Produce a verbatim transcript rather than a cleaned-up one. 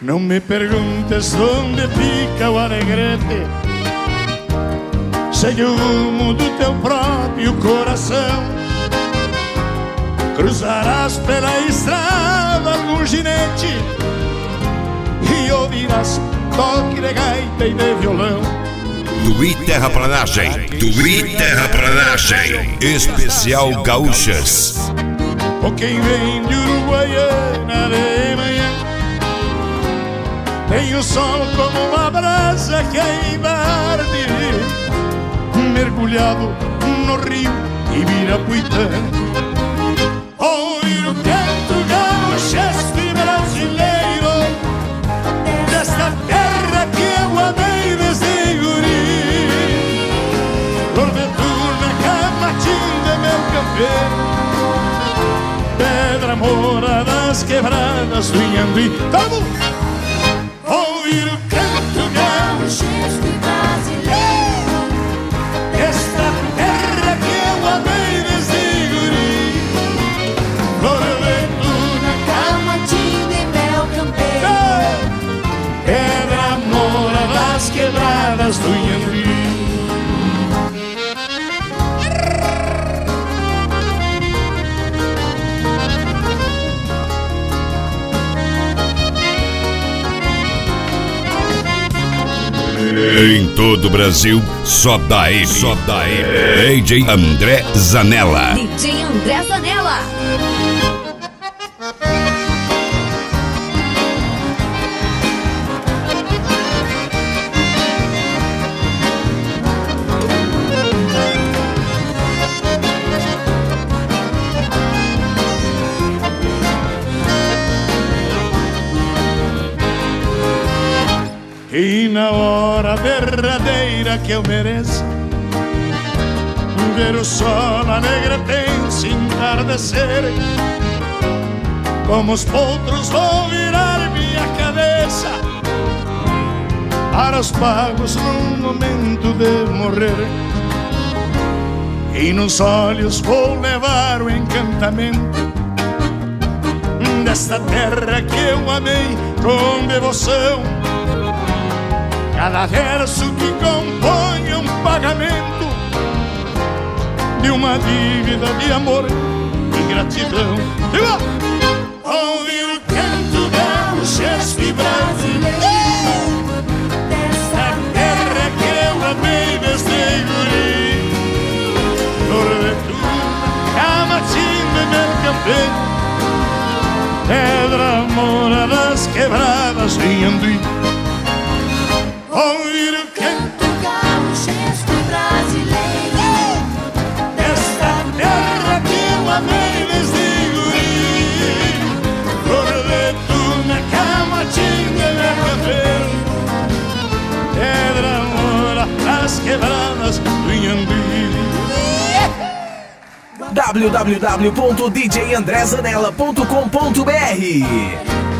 Não me perguntes onde fica o Alegrete, segue o rumo do teu próprio coração. Cruzarás pela estrada algum ginete e ouvirás toque de gaita e de violão. Tuí Terraplanagem, Tuí Terraplanagem, especial Gaúchas. Ou quem vem de Uruguaiana de manhã, tem o sol como uma brasa que arde, mergulhado no rio Ibirapuitã. Ouvir o canto gaúchesco brasileiro desta terra que eu amei desde guri. Porventura Camatinga, meu campeiro, Pedra Moura das quebradas do Inhambi. Vamos! Ouvir o canto gaúchesco brasileiro desta terra que eu amei desde guri. Porventura Camatinga, meu campeiro, Pedra Moura das quebradas do Inhambi. Em todo o Brasil, só dá ele, só dá ele. D J André Zanella. D J André Zanella. E na hora derradeira que eu mereço ver o sol alegretense entardecer, como os potros vou virar minha cabeça para os pagos no momento de morrer. E nos olhos vou levar o encantamento desta terra que eu amei com devoção. Cada verso que compõe é um pagamento de uma dívida de amor e gratidão. Ouvir o canto gaúchesco e brasileiro desta terra que eu amei desde guri. Porventura Camatinga, meu campeiro, Pedra Moura das quebradas do Inhambi. Ouvir o canto gaúchesco brasileiro desta terra que eu amei desde guri. Porventura Camatinga, meu campeiro, Pedra Moura das quebradas do Inhambi. w w w ponto d j andré zanella ponto com ponto b r